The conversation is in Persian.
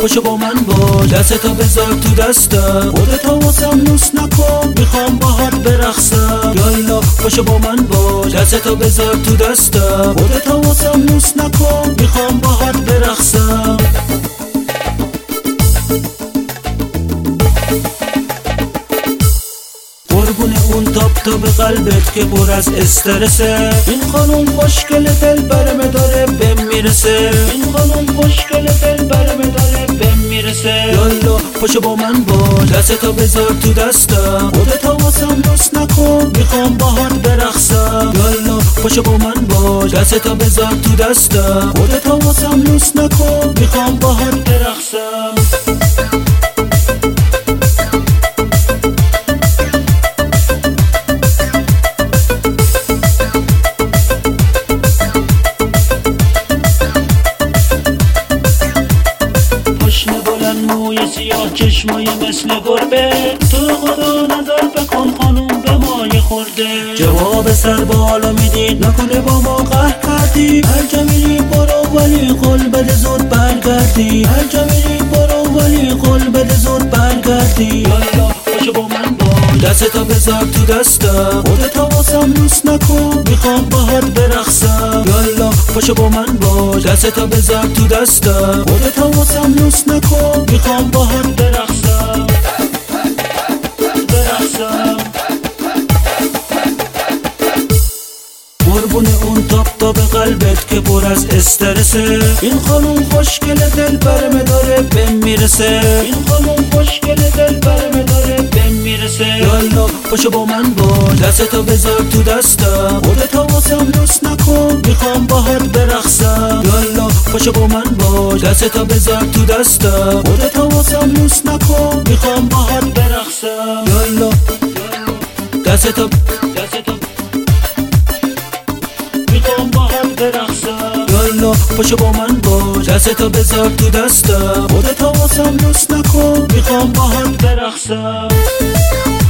پاشو با من باش، دستتو بذار تو دستم، خودتو واسم لوس نکن، میخوام باهات برقصم. یالا پاشو با من باش، دستتو بذار تو دستم، خودتو واسم لوس نکن، میخوام باهات برقصم. قربون اون تاب قلبت که پر از استرسه، این خانوم خوشگل دل برمه داره بهم میرسه، این خانوم خوشگل دل برمه داره بهم میرسه. یالا پاشو با من باش، دستتو بذار تو دستم، خودتو واسم لوس نکن، میخوام باهات برقصم. یالا پاشو با من باش، دستتو بذار تو دستم، خودتو واسم لوس نکن، میخوام باهات برقصم. موی سیاه چشمای مثل گربه، تو خدا نظر بکن خانوم به مای خورده. جواب سر بالا میدید نکنه با ما قهر کردی، هر جا میری برو ولی قول بده زود برگردی، هر جا میری برو ولی قول بده زود برگردی. یالا پاشو با من باش، دستتو بذار تو دستم، خودتو واسم لوس نکن، میخوام باهات برقصم. یالا پاشو با من باش، دستتو بذار تو دستم، خودتو واسم لوس نکن، میخوام باهات برقصم. قربون اون تاب قلبت که پر از استرسه، این خانوم خوشگل دل برمه داره بهم میرسه، این خانوم خوشگل دل برمه داره بهم میرسه. یالا پاشو با من باش، دستتو بذار تو دستم، خودتو واسم لوس نکن، میخوام باهات برقصم. یالا پاشو با من باش، دستتو بذار تو دستم، خودتو واسم لوس نکن، میخوام باهات برقصم. یالا دستتو میخوام باهات برقصم. یالا پاشو با من باش، دستتو بذار تو دستم، خودتو واسم لوس نکن، میخوام باهات برقصم.